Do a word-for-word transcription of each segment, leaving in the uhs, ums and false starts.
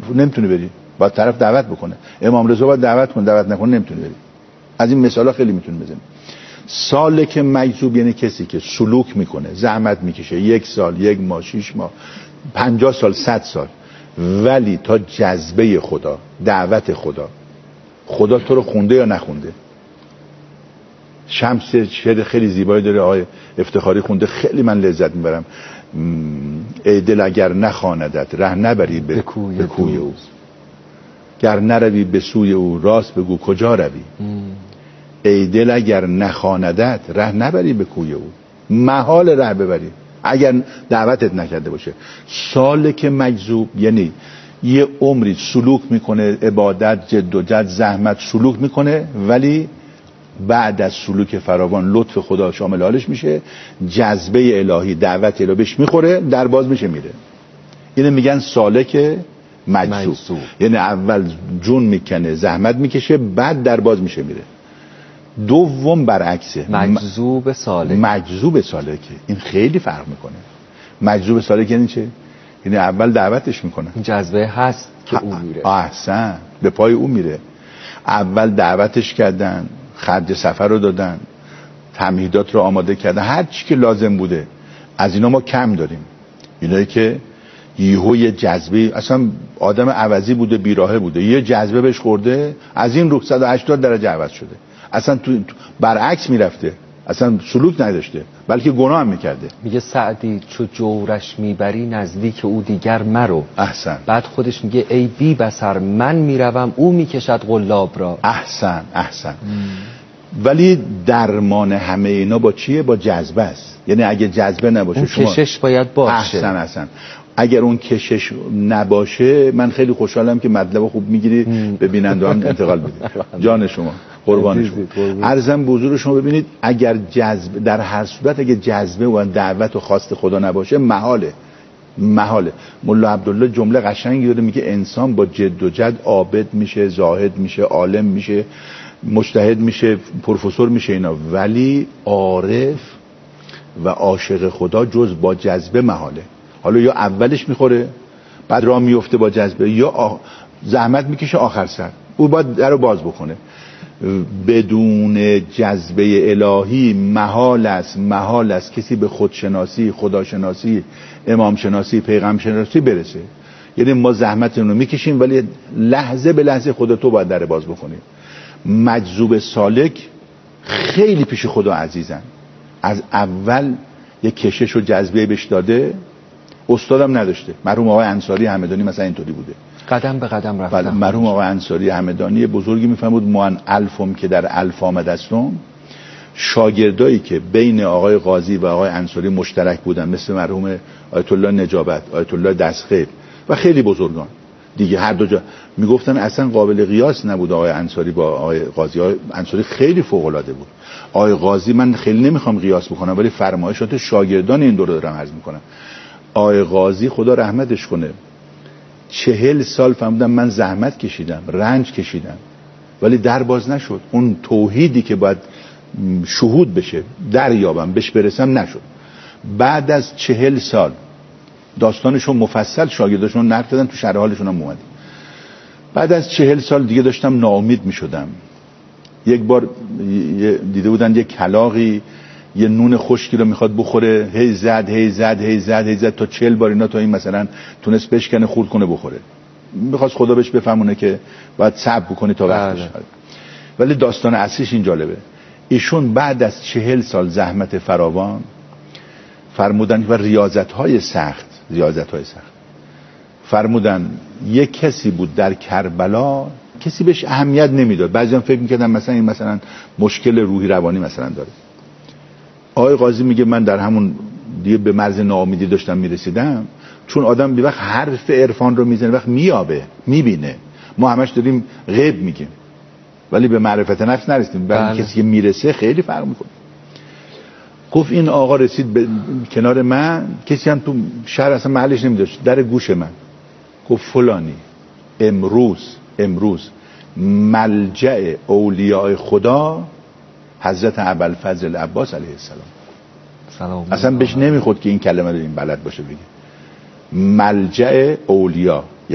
نمیتونه بری، باید طرف دعوت بکنه. امام رضا باید دعوت کنه، دعوت نکنه نمیتونه بری. از این مثالا خیلی میتونه بزنیم. سالک مجذوب یعنی کسی که سلوک میکنه، زحمت میکشه، یک سال، یک ماه، شش ماه، پنجاه سال، صد سال، ولی تا جذبه خدا، دعوت خدا، خدا تو رو خونده یا نخونده. شمس شعر خیلی زیبایی داره، آقای افتخاری خونده، خیلی من لذت میبرم. ای دل اگر نخواندت ره نبری به کوی, کوی او، گر نروی به سوی او راست بگو کجا روی. ای دل اگر نخواندت ره نبری به کوی او، محال ره ببری اگر دعوتت نکرده باشه. سالک مجذوب یعنی یه عمری سلوک میکنه، عبادت، جد و جد، زحمت، سلوک میکنه، ولی بعد از سلوک فراوان لطف خدا شامل حالش میشه، جذبه الهی، دعوت الهی بهش میخوره، در باز میشه میره. اینو میگن سالک مجذوب. یعنی اول جون میکنه، زحمت میکشه، بعد در باز میشه میره. دوم برعکسه، مجذوب سالک. مجذوب سالکه. این خیلی فرق میکنه. مجذوب سالک یعنی چه؟ یعنی اول دعوتش میکنه، جذبه هست که او میره. احسن، به پای او میره. اول دعوتش کردن، خرج سفر رو دادن، تمهیدات رو آماده کردن، هر چی که لازم بوده. از اینا ما کم داریم. اینایی که یهو یه جذبه، اصلا آدم عوضی بوده، بیراهه بوده، یه جذبه بهش خورده، از این رو صد و هشتاد درجه عوض شده. اصلا تو برعکس میرفته، اصلا سلوک نداشته، بلکه گناه هم میکرده. میگه سعدی چو جورش میبری نزدیک او دیگر مرو. احسن. بعد خودش میگه ای بی بصر من میروم او میکشد قلاب را. احسن احسن. ولی درمان همه اینا با چیه؟ با جذبه است. یعنی اگه جذبه نباشه اون شما کشش باید باشه. احسن احسن. اگر اون کشش نباشه، من خیلی خوشحالم که مطلب خوب میگیری به بیننده هم انتقال بدید. جان شما، قربان شما. عرضم به حضور شما، ببینید اگر جذب، در هر صورت اگه جذبه و دعوت و خواست خدا نباشه، محاله محاله. ملا عبدالله جمله قشنگی داره، میگه انسان با جد و جد عابد میشه، زاهد میشه، عالم میشه، مجتهد میشه، پروفسور میشه اینا، ولی عارف و عاشق خدا جز با جذبه محاله. حالا یا اولش میخوره بعد راه میفته با جذبه، یا آ... زحمت میکشه آخر سر، او باید در رو باز بکنه. بدون جذبه الهی محال است محال است کسی به خودشناسی، خداشناسی، امام شناسی، پیغمبر شناسی برسه. یعنی ما زحمت رو میکشیم، ولی لحظه به لحظه خدا تو باید در باز بکنیم. مجذوب سالک خیلی پیش خدا عزیزن، از اول یک کشش و جذبه بهش داده، استادم نداشته. مرحوم آقای انصاری همدانی مثلا اینطوری بوده، قدم به قدم رفتن. بله، مرحوم آقای انصاری همدانی بزرگی میفهمود، موان الفم که در الف آمدستم، شاگردایی که بین آقای قاضی و آقای انصاری مشترک بودن، مثل مرحوم آیت الله نجابت، آیت الله دستخیل و خیلی بزرگان دیگه، هر دو جا میگفتن اصلا قابل قیاس نبود آقای انصاری با آقای قاضی. آقای انصاری خیلی فوق العاده بود. آقای قاضی من خیلی نمیخوام قیاس بکنم، ولی فرمایشات شاگردان این دوره دارم عرض میکنم. آقای قاضی خدا رحمتش کنه، چهل سال فهمیدم من زحمت کشیدم، رنج کشیدم، ولی در باز نشد. اون توحیدی که باید شهود بشه، دریابم، بهش برسم، نشد. بعد از چهل سال داستانشون مفصل شاگرداشون نقل دادن، تو شرح حالشون هم اومد. بعد از چهل سال دیگه داشتم ناامید می شدم. یک بار دیده بودن یک کلاغی یه نون خشکی رو میخواد بخوره، هی زد هی زد هی زد هی زد تا چهل بار اینا تا این مثلا تونست بشکنه، خورد کنه، بخوره. میخواست خدا بهش بفهمونه که باید صبر بکنی تا وقتش. ولی داستان اصلیش این جالبه. ایشون بعد از چهل سال زحمت فراوان فرمودن و ریاضت های سخت ریاضت های سخت فرمودن یک کسی بود در کربلا، کسی بهش اهمیت نمیداد. بعضیان فکر میکردن مثلا این مثلا مشکل روحی روانی مثلا داره. آقای قاضی میگه من در همون دیگه به مرز ناامیدی داشتم میرسیدم، چون آدم بی وقت حرف عرفان رو میزنه، وقت میابه، میبینه. ما همش داریم غیب میگیم ولی به معرفت نفس نرسیدیم. برای کسی که میرسه خیلی فرق میکنه. گفت این آقا رسید به کنار من، کسی هم تو شهر اصلا محلش نمیداشت، در گوش من گفت فلانی امروز امروز ملجأ اولیاء خدا حضرت ابوالفضل عباس علیه السلام. سلام. اصلا بهش نمیخورد که این کلمه رو این بلد باشه بگه. ملجأ اولیا، یعنی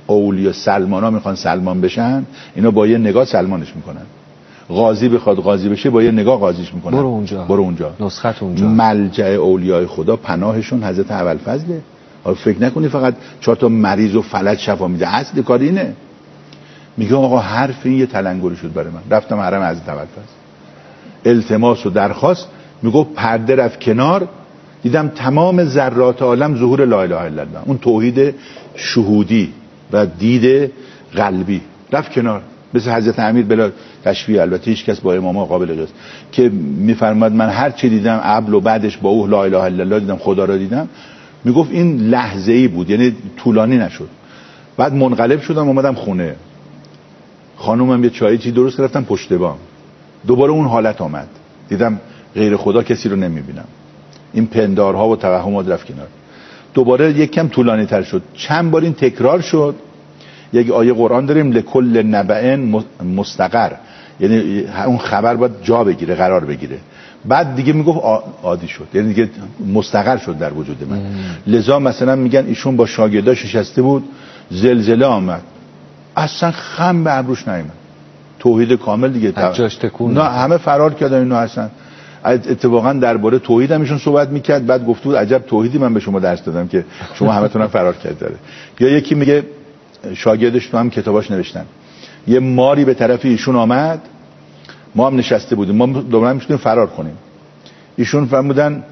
اولیا سلمانا میخوان سلمان بشن، اینا با یه نگاه سلمانش میکنن. غازی بخواد غازی بشه با یه نگاه غازیش میکنن. برو اونجا، برو اونجا. نسخت اونجا. ملجأ اولیای خدا پناهشون حضرت ابوالفضله. فکر نکنی فقط چهار تا مریض و فلج شفا میده، اصل کار اینه. میگه آقا حرف این یه تلنگری شد برای من. رفتم حرم حضرت ابوالفضل، التماس و درخواست، میگه پرده رفت کنار، دیدم تمام ذرات عالم ظهور لا اله الا الله، اون توحید شهودی و دید قلبی رفت کنار. مثل حضرت امیر بلا تشبیه، البته هیچ کس با امام قابل قیاس، که میفرماد من هر چی دیدم قبل و بعدش با او لا اله الا الله دیدم، خدا را دیدم. میگفت این لحظه ای بود، یعنی طولانی نشد. بعد منقلب شدم اومدم خونه، خانومم یه چای چی درست رفتم پشت بام، دوباره اون حالت آمد، دیدم غیر خدا کسی رو نمیبینم، این پندارها و توهمات رفت کنار. دوباره یک کم طولانی تر شد، چند بار این تکرار شد. یک آیه قرآن داریم لکل نبأ مستقر، یعنی اون خبر باید جا بگیره، قرار بگیره. بعد دیگه میگفت عادی شد، یعنی دیگه مستقر شد در وجود من. لذا مثلا میگن ایشون با شاگرداش نشسته بود، زلزله آمد، اصلا خم به ابروش نیامد، توحید کامل دیگه. جاش تکون نه همه فرار کردن اینو. اصلا اتفاقا درباره توحید هم ایشون صحبت میکرد، بعد گفت بود عجب توحیدی من به شما درس دادم که شما همتون هم فرار کردید. یا یکی میگه شاگردش تو هم کتاباش نوشتن، یه ماری به طرف ایشون آمد، ما هم نشسته بودیم، ما دوباره میشدیم فرار کنیم. ایشون فرمودن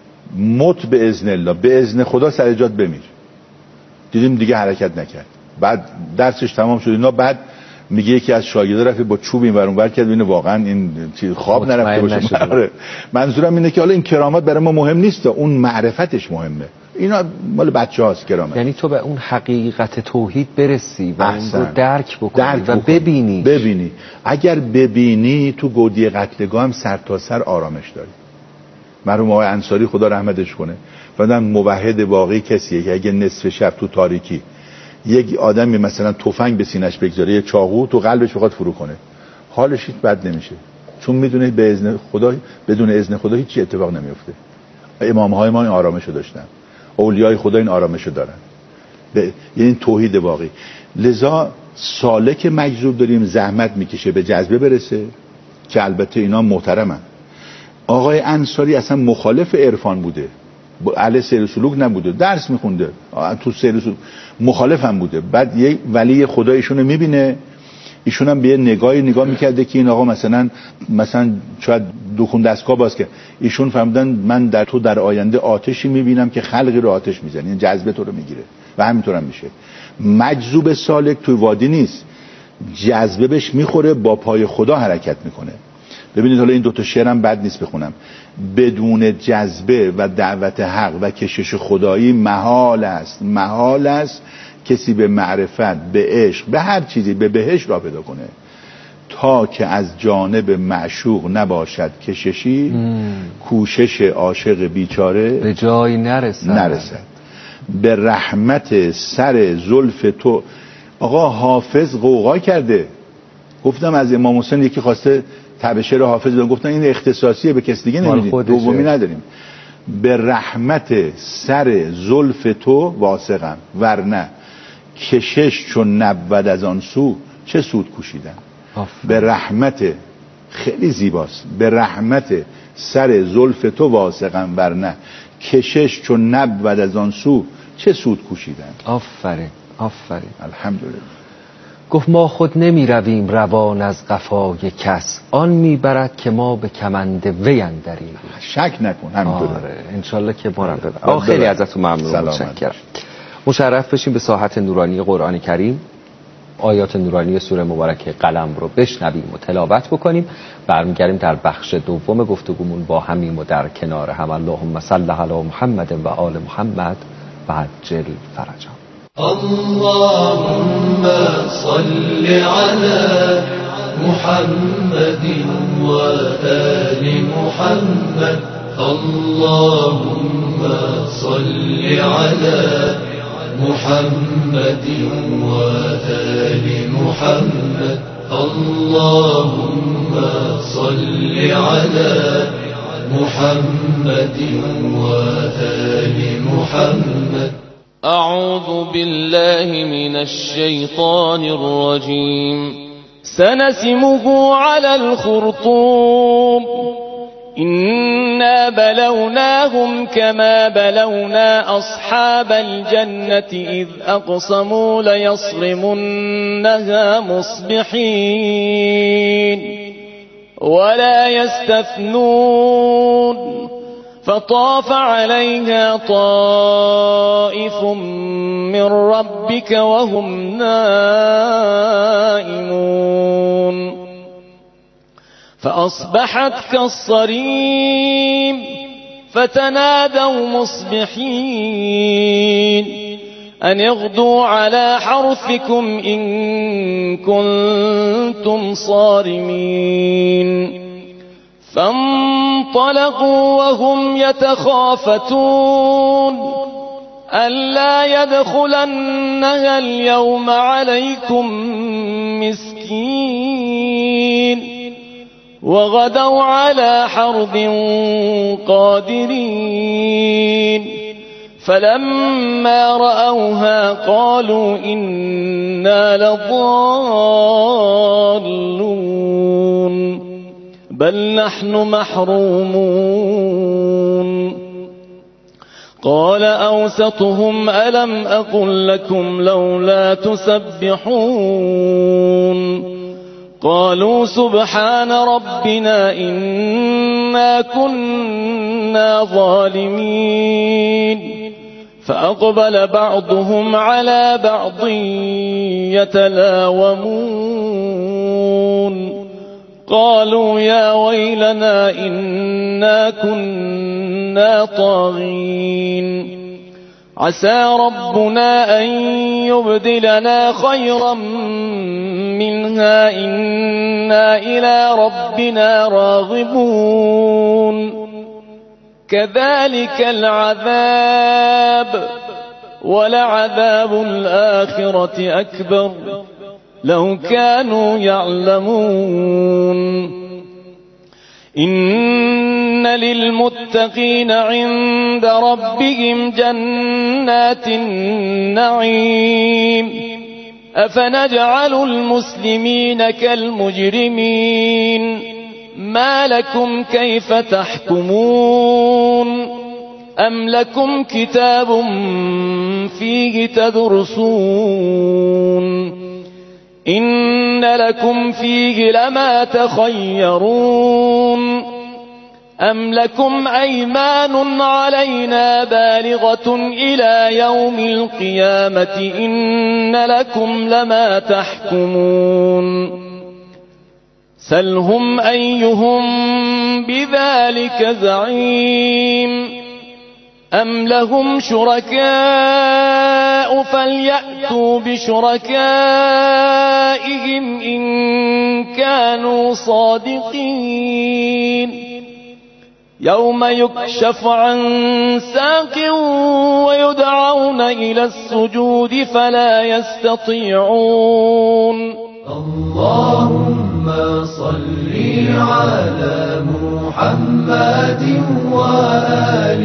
مت به اذن الله، به اذن خدا سر جات بمیر. دیدیم دیگه حرکت نکرد. بعد درسش تمام شد اینا. بعد میگه یکی از شاگردا رفت با چوب این ور اون ور کرد، ببینه واقعا این چیز خواب نرفته باشه. منظورم اینه که حالا این کرامات برای ما مهم نیست، اون معرفتش مهمه. اینا مال بچه‌هاست کرامت. یعنی تو به اون حقیقت توحید برسی و اون رو درک بکنی درک و بکنی. ببینی. ببینی اگر ببینی تو گودی قتلگاه هم سر تا سر آرامش داری. مرحوم آقای انصاری خدا رحمتش کنه، بعدن موحد واقعی کسیه که اگه نصف شب تو تاریکی یک آدمی مثلا تفنگ به سینه‌اش بگذاره، یه چاقو تو قلبش بخواد فرو کنه، حالش هیچ بد نمیشه، چون میدونه به اذن خدا، بدون اذن خدا هیچ اتفاق نمیفته. امام‌های ما این آرامشو داشتن، اولیای خدا این آرامشو دارن، به یعنی توحید واقعی. لذا سالک مجذوب داریم، زحمت میکشه به جذبه برسه، که البته اینا محترمن. آقای انصاری اصلا مخالف عرفان بوده، اهل سیر و سلوک نبوده، درس میخونده تو سیر و سلوک، مخالف هم بوده. بعد یک ولی خدا ایشونو میبینه، ایشون هم به یه نگاهی نگاه میکرده که این آقا مثلا مثلا شاید دکون دستگاه باز که ایشون فهمیدن من در تو در آینده آتشی میبینم که خلقی رو آتش میزنه، این جذبه تو رو میگیره و همینطور هم میشه. مجذوب سالک توی وادی نیست، جذبه بهش میخوره، با پای خدا حرکت میکنه. ببینید حالا این دوتا شعرم بد نیست بخونم. بدون جذبه و دعوت حق و کشش خدایی محال است، محال است کسی به معرفت، به عشق، به هر چیزی، به بهشت را پیدا کنه، تا که از جانب معشوق نباشد کششی، کوشش عاشق بیچاره به جایی نرسد نرسد. به رحمت سر زلف تو. آقا حافظ قوقا کرده، گفتم از امام حسین یکی خواسته تبشر حافظ بگم، گفتن این اختصاصیه به کس دیگه نمیدید، دومی نداریم. به رحمت سر زلف تو واثقم، ورنه کشش چون نبود از آن سو چه سود کوشیدن. به رحمت، خیلی زیباست، به رحمت سر زلف تو واثقم، ورنه کشش چون نبود از آن سو چه سود کوشیدن. آفرین آفرین الحمدلله. گفت ما خود نمی رویم روان از قفای کس، آن می برد که ما به کمند وی اندریم. شک نکن همینطوره. آره انشالله که ما رو ببرد. آه خیلی ازتون ممنون، متشکرم. مشرف بشیم به ساحت نورانی قرآن کریم، آیات نورانی سوره مبارکه قلم رو بشنویم و تلاوت بکنیم. برمیگردیم در بخش دوم گفتگومون با همیم و در کنار هم. اللهم صل علی محمد و آل محمد و عجل فرجهم. اللهم صل على محمد وآل محمد. اللهم صل على محمد وآل محمد. اللهم صل على محمد وآل محمد. أعوذ بالله من الشيطان الرجيم. سنسمه على الخرطوم. إنا بلوناهم كما بلونا أصحاب الجنة إذ أقسموا ليصرمنها مصبحين ولا يستثنون فطاف عليها طائف من ربك وهم نائمون فأصبحت كالصريم فتنادوا مصبحين أن اغدوا على حرثكم إن كنتم صارمين فانطلقوا وهم يتخافتون ألا يدخلنها اليوم عليكم مسكين وغدوا على حرد قادرين فلما رأوها قالوا إنا لضالون بل نحن محرومون قال أوسطهم ألم أقل لكم لولا تسبحون قالوا سبحان ربنا إنا كنا ظالمين فأقبل بعضهم على بعض يتلاومون قالوا يا ويلنا إنا كنا طاغين عسى ربنا أن يبدلنا خيرا منها إنا إلى ربنا راغبون كذلك العذاب ولعذاب الآخرة أكبر لو كانوا يعلمون إن للمتقين عند ربهم جنات النعيم أفنجعل المسلمين كالمجرمين ما لكم كيف تحكمون أم لكم كتاب فيه تدرسون إن لكم فيه لما تخيرون أم لكم أيمان علينا بالغة إلى يوم القيامة إن لكم لما تحكمون سلهم أيهم بذلك زعيم أم لهم شركاء فليأتوا بشركائهم إن كانوا صادقين يوم يكشف عن ساق ويدعون إلى السجود فلا يستطيعون اللهم صل على محمد وآل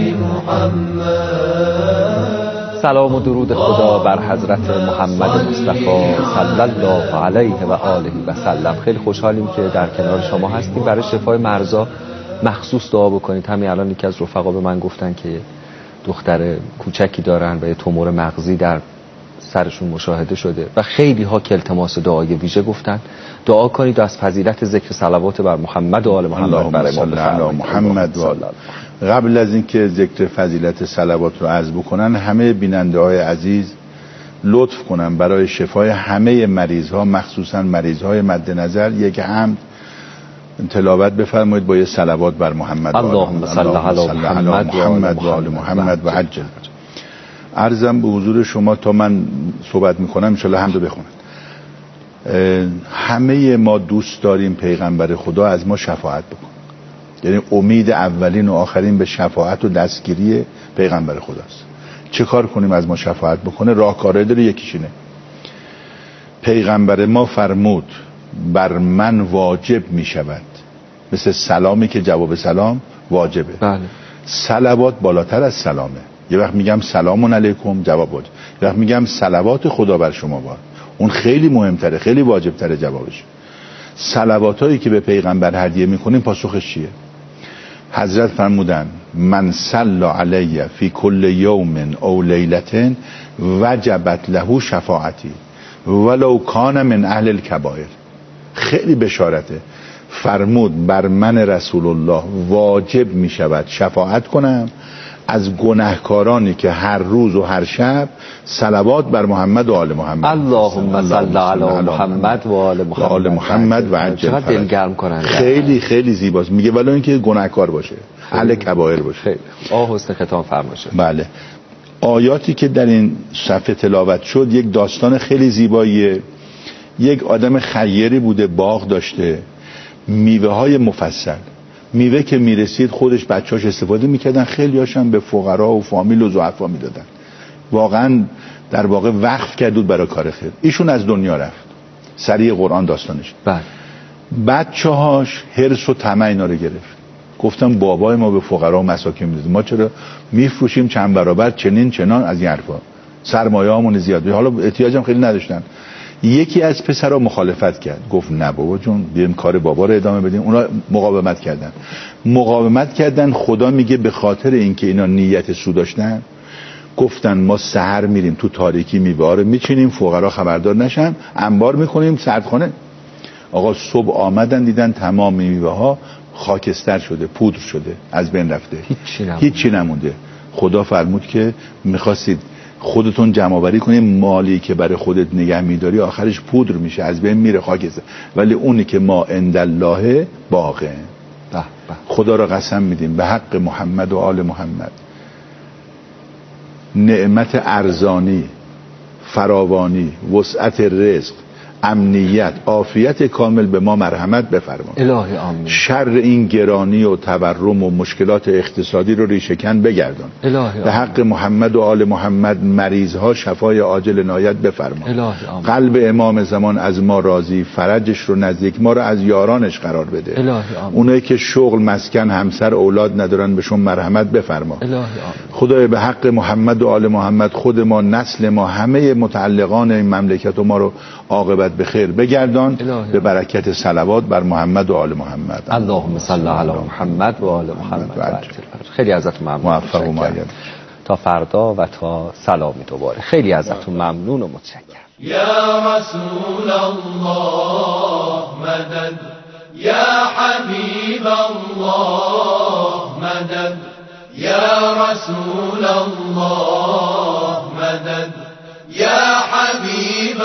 محمد. سلام و درود خدا بر حضرت محمد مصطفی صلی الله علیه و آله و سلم. خیلی خوشحالیم که در کنار شما هستیم. برای شفای مرزا مخصوص دعا بکنید. همین الان یکی از رفقا به من گفتن که دختر کوچکی دارن و یه تومور مغزی در سرشون مشاهده شده و خیلی ها که التماس دعای ویژه گفتن دعا کنید و از فضیلت ذکر صلوات بر محمد و آل محمد برای ما بفرمایید. محمد و آل. قبل از اینکه ذکر فضیلت صلوات رو عرض بکنن، همه بیننده های عزیز لطف کنن برای شفای همه مریض ها، مخصوصا مریض های مد نظر، یک حمد تلاوت بفرمایید با یه صلوات بر محمد. اللهم صل علی محمد و آل محمد و عجل. عرضم به حضور شما تا من صحبت میکنم انشالله حمدو بخونن. همه ما دوست داریم پیغمبر خدا از ما شفاعت بکن، یعنی امید اولین و آخرین به شفاعت و دستگیری پیغمبر خداست. چه کار کنیم از ما شفاعت بکنه؟ راهکارهای داره. یکیش اینه پیغمبر ما فرمود بر من واجب میشود، مثل سلامی که جواب سلام واجبه. بله. صلوات بالاتر از سلامه، یه وقت میگم سلام علیکم جواب بده، یه وقت میگم صلوات خدا بر شما باد، اون خیلی مهمتره، خیلی واجبتره جوابش. صلواتایی که به پیغمبر هدیه میکنیم پاسخش چیه؟ حضرت فرمودن من صلی علی فی کل یوم او لیلة وجبت له شفاعتی ولو کان من اهل الکبائر. خیلی بشارته، فرمود بر من رسول الله واجب می شود شفاعت کنم از گناهکارانی که هر روز و هر شب صلوات بر محمد و آل محمد. اللهم صل علی محمد و آل محمد, آل محمد و عجل چقدر دلگرم کننده. خیلی خیلی زیباست. میگه ولی اینکه گناهکار باشه، اهل کبائر باشه. خیلی آه حسن ختام فرماشه. بله. آیاتی که در این صفحه تلاوت شد یک داستان خیلی زیباییه. یک آدم خیری بوده، باغ داشته، میوه های مفصل، میوه که میرسید خودش بچهاش استفاده میکردن، خیلی هاشم به فقرا و فامیل و ضعفا میدادن. واقعا در واقع وقف کردود برای کار خیر. ایشون از دنیا رفت، سریع قرآن داستانش. بله. بچه‌هاش حرص و طمع اینا رو گرفت، گفتم بابای ما به فقرا و مساکین میداد، ما چرا میفروشیم چند برابر چنین چنان از این حرفا، سرمایه‌مون زیاد، حالا احتیاجم خیلی نداشتن. یکی از پسرها مخالفت کرد، گفت نه بابا جون بیایم کار بابا رو ادامه بدیم. اونا مقاومت کردن مقاومت کردن خدا میگه به خاطر اینکه اینا نیت سود داشتن گفتن ما سحر میریم تو تاریکی میوه رو میچینیم فقرا خبردار نشن، انبار میکنیم سردخانه. آقا صبح آمدن دیدن تمام میوه ها خاکستر شده، پودر شده، از بین رفته، هیچی نمونده. هیچی نمونده. خدا فرمود که میخواستید خودتون جمع آوری کنید، مالی که برای خودت نگه میداری آخرش پودر میشه، از بین میره، خاکستر. ولی اونی که ما عند الله باقه. خدا را قسم میدیم به حق محمد و آل محمد، نعمت ارزانی، فراوانی، وسعت رزق، امنیت، عافیت کامل به ما مرحمت بفرما الهی آمین. شر این گرانی و تورم و مشکلات اقتصادی رو ریشه‌کن بگردان الهی به حق محمد و آل محمد. مریضها شفای عاجل عنایت بفرما الهی آمین. قلب امام زمان از ما راضی، فرجش رو نزدیک، ما رو از یارانش قرار بده. الهی آمین. اونایی که شغل، مسکن، همسر، اولاد ندارن بهشون مرحمت بفرما. الهی آمین. خدای به حق محمد و آل محمد خود ما، نسل ما، همه متعلقان این مملکت و ما رو عاقبت به خیر بگردان به برکت صلوات بر محمد و آل محمد. اللهم صل علی محمد و آل محمد. خیلی ازتون ممنون، موفق و مؤید. تا فردا و تا سلامی دوباره. خیلی ازتون ممنون و متشکرم. یا رسول الله مدد، یا حبیب الله مدد، یا رسول الله مدد، یا حبیب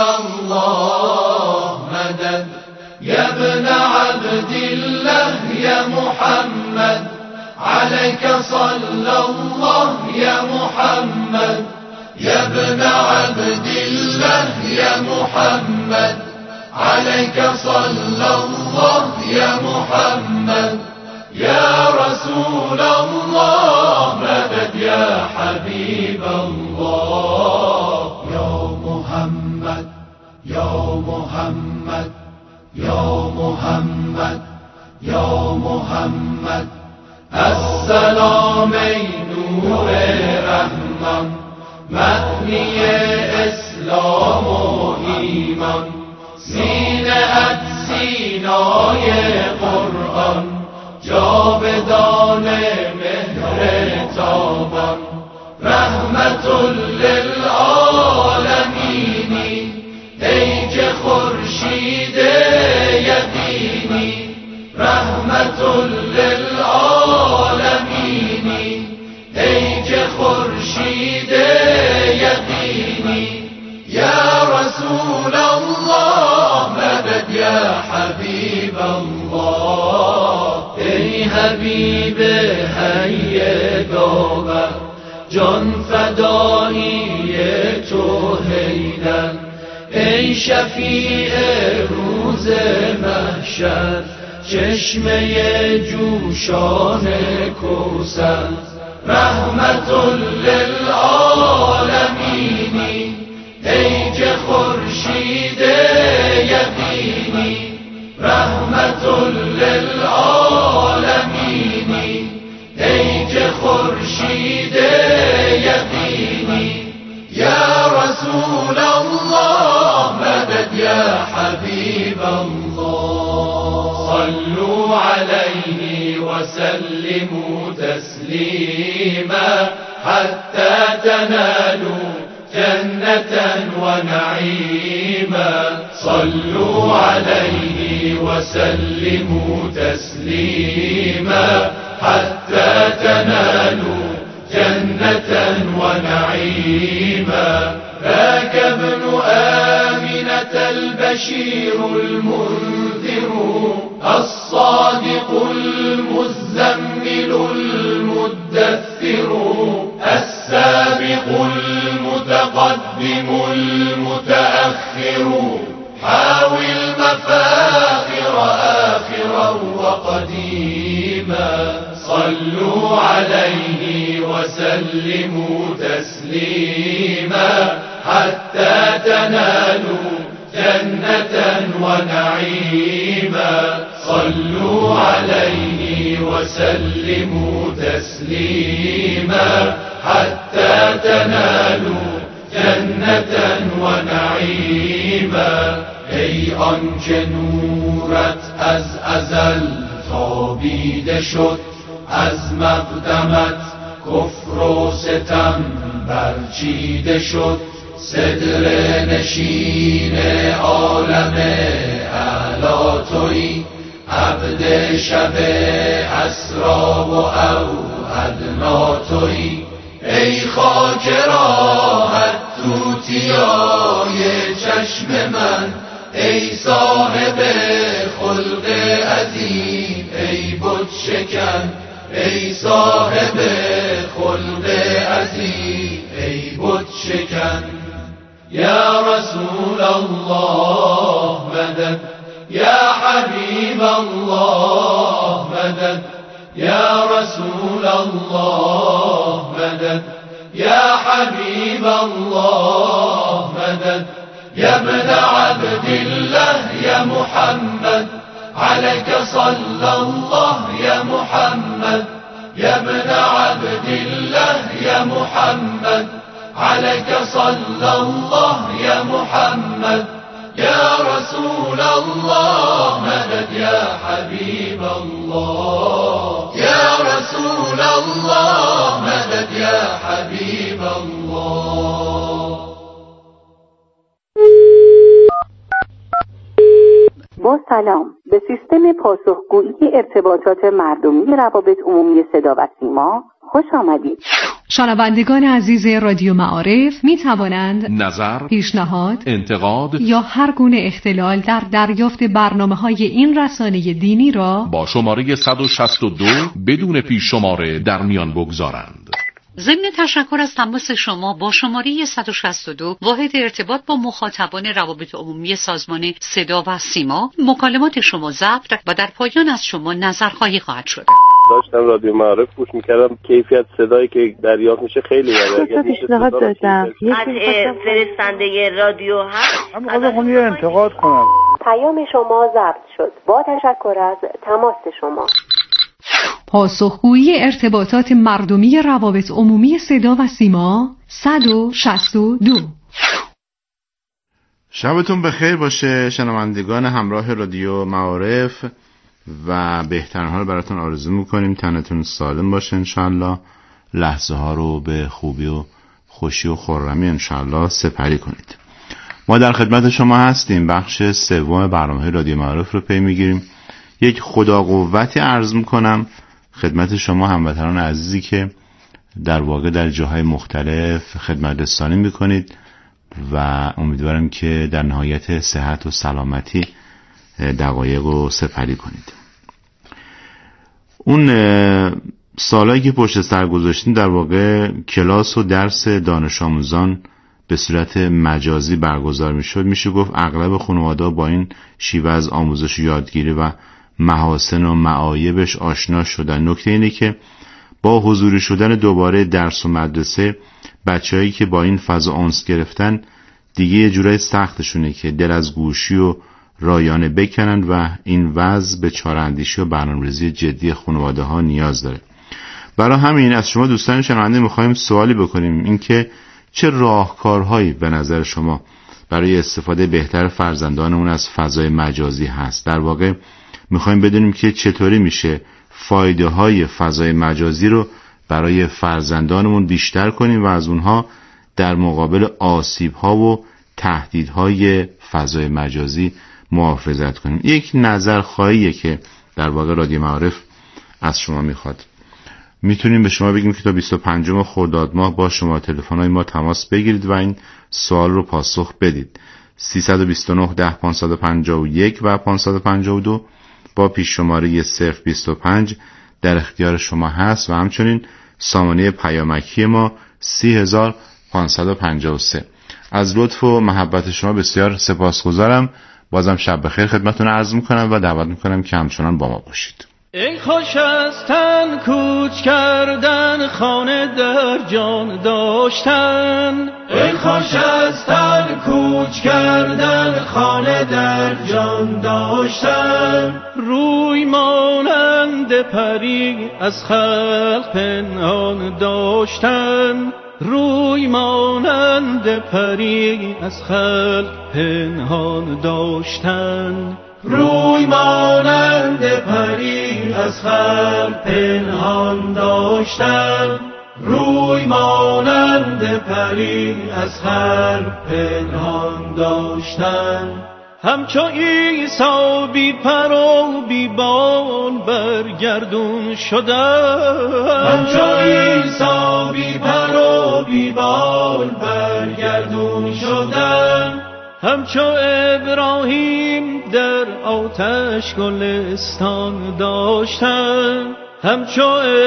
الله مدد، یا ابن عبد الله یا محمد عليك صلى الله يا محمد، يا ابن عبد الله يا محمد عليك صلى الله يا محمد، يا رسول الله مدد، يا حبيب الله يا محمد يا محمد يا محمد يا محمد. السلام ای نور رحمان، معنی اسلام و ایمان، سینه‌ات سینای قرآن، جاودان مهر تابان، رحمت للعالمینی، ای که خورشید یقینی، رحمت للعالمینی، ای که خورشید یقینی، یا رسول الله مدد، یا حبیب الله. ای حبیب حی داور، جان فدایی تو حیدر، ای شفیع روز محشر، چشمه جوشان کوثر، رحمت للعالمینی، ای که خورشید یقینی، رحمت للعالمینی، ای که خورشید یقینی. يا حبيب الله صلوا عليه وسلموا تسليما حتى تنالوا جنة ونعيما صلوا عليه وسلموا تسليما حتى تنالوا جنة ونعيما ذاك ابن آمنة البشير المنذر الصادق المزمل المدثر السابق المتقدم المتأخر حاوي المفاخر آخرا وقديما صلوا عليه وسلموا تسليما حتى تنالوا جنة ونعيما صلوا عليه وسلموا تسليما حتى تنالوا جنة ونعيما ای آنچه نورت از ازل تابیده شد از مقدمت کفر و ستم برچیده شد صدر نشین عالم اعلی تویی عبد شب اسرا و او ادنا تویی ای خاک راحت توتیای چشم من ای صاحب خلق عظیم ای بت شکن ای صاحب خلق عظیم ای بت شکن یا رسول الله مدد یا حبیب الله مدد یا رسول الله مدد یا حبیب الله مدد یا ابن عبد الله یا محمد عليك صلى الله يا محمد يا ابن عبد الله يا محمد عليك صلى الله يا محمد يا رسول الله مدد يا حبيب الله يا رسول الله مدد يا حبيب الله. با سلام به سیستم پاسخگویی ارتباطات مردمی روابط عمومی صدا و سیما خوش آمدید. شنوندگان عزیز رادیو معارف می توانند نظر، پیشنهاد، انتقاد یا هر گونه اختلال در دریافت برنامه‌های این رسانه دینی را با شماره صد و شصت و دو بدون پیش شماره در میان بگذارند. ضمن تشکر از تماس شما با شماره صد و شصت و دو واحد ارتباط با مخاطبان روابط عمومی سازمان صدا و سیما، مکالمات شما ضبط و در پایان از شما نظرخواهی خواهد شد. داشتم رادیو معارف گوش میکردم، کیفیت صدایی که دریافت میشه خیلی بالا. پیشنهاد داشتم قطع فرستنده رادیو هست. من خواهم یه انتقاد کنم. پیام شما ضبط شد. با تشکر از تماس شما. پاسخگویی ارتباطات مردمی روابط عمومی صدا و سیما صد و شصت و دو. شبتون بخیر باشه شنوندگان همراه رادیو معارف و بهترین حال براتون آرزو میکنیم. تنتون سالم باشه انشالله، لحظه ها رو به خوبی و خوشی و خرمی انشالله سپری کنید. ما در خدمت شما هستیم. بخش سوم برنامه رادیو معارف رو پی میگیریم. یک خدا قوتی عرض میکنم خدمت شما هموطنان عزیزی که در واقع در جاهای مختلف خدمت رسانی میکنید و امیدوارم که در نهایت صحت و سلامتی دقایق رو سپری کنید. اون سالایی که پشت سر گذاشتیم در واقع کلاس و درس دانش آموزان به صورت مجازی برگزار میشد. میشه گفت اغلب خانواده با این شیوه از آموزش و یادگیری و محاسن و معایبش آشنا شدن. نکته اینه که با حضوری شدن دوباره درس و مدرسه، بچه‌هایی که با این فضا انس گرفتن دیگه یه جورای سختشونه که دل از گوشی و رایانه بکنن و این وضع به چاره‌اندیشی و برنامه‌ریزی جدی خانواده ها نیاز داره. برای همین از شما دوستان شنونده می‌خوایم سوالی بکنیم، اینکه چه راهکارهایی به نظر شما برای استفاده بهتر فرزندانمون از فضای مجازی هست. در واقع میخوایم بدونیم که چطوری میشه فایده های فضای مجازی رو برای فرزندانمون بیشتر کنیم و از اونها در مقابل آسیب ها و تهدیدهای فضای مجازی محافظت کنیم. یک نظر خواهیه که در واقع رادیو معارف از شما میخواد. میتونیم به شما بگیم که تا بیست و پنجم خرداد ماه با شما تلفن‌های ما تماس بگیرید و این سوال رو پاسخ بدید. سیصد و بیست و نه ده پانصد و پنجاه و یک و پانصد و پنجاه و دو با پیش شماره صفر بیست و پنج در اختیار شما هست و همچنین سامانه پیامکی ما سی هزار پانصد و پنجاه و سه. از لطف و محبت شما بسیار سپاسگزارم. بازم شب بخیر خدمتتون عرض میکنم و دعوت میکنم که همچنان با ما باشید. ای خوش از تن کوچ کردن، خانه در جان داشتن. ای خوش از تن کوچ کردن، خانه در جان داشتن. روی مانند پری از خلق پنهان داشتن. روی مانند پری از خلق پنهان داشتن. روی مانند پری از خلق پنهان داشتن. روی مانند پری از خلق پنهان داشتن. همچو عیسی بی پر و بی بال برگردون شدن. همچو عیسی بی پر و بی بال برگردون شدن. همچو ابراهیم در آتش گلستان داشتن. همچو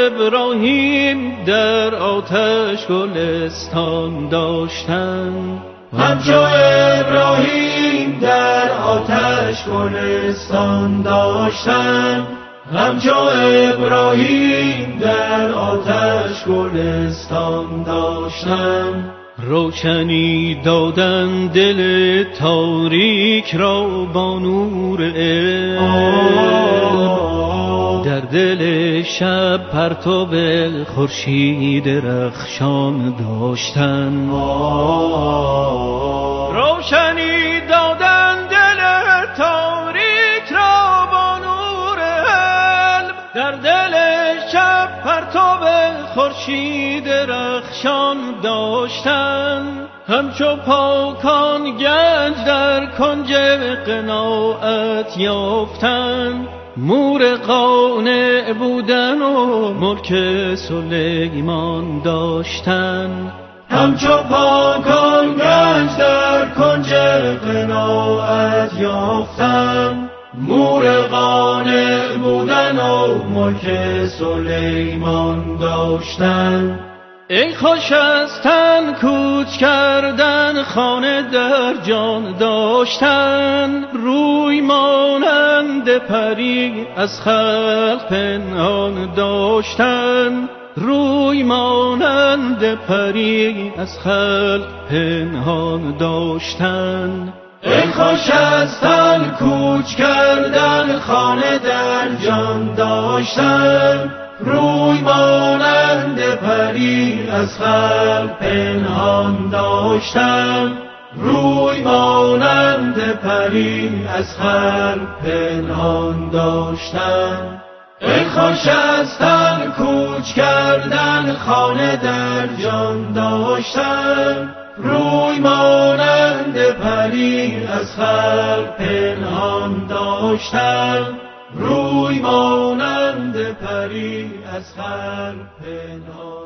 ابراهیم در آتش گلستان داشتن. همچو ابراهیم در آتش گلستان داشتن. همچو ابراهیم در آتش گلستان داشتن. روشنی دادن دل تاریک را با نور علم. در دل شب پرتو خورشید رخشان داشتن. روشنی دادن دل تاریک را با نور علم. در دل شب پرتو خورشید رخشان داشتن. همچو پاکان گنج در کنج قناعت یافتن. مور قانع بودن و ملک سلیمان داشتن. همچو پاکان گنج در کنج قناعت یافتن. مور قانع بودن و ملک سلیمان داشتن. ای خوش از تن کوچ کردن، خانه در جان داشتن. روی مانند پری از خلق پنهان داشتن. روی مانند پری از خلق پنهان داشتن. ای خوش از تن کوچ کردن، خانه در جان داشتن. روی مانند پری از خلق پنهان داشتن. روی مانند پری از خلق پنهان داشتن. ای خوش از تن کوچ کردن، خانه در جان داشتن. روی مانند پری از خلق پنهان داشتن. روی مانند پری از خلق پنهان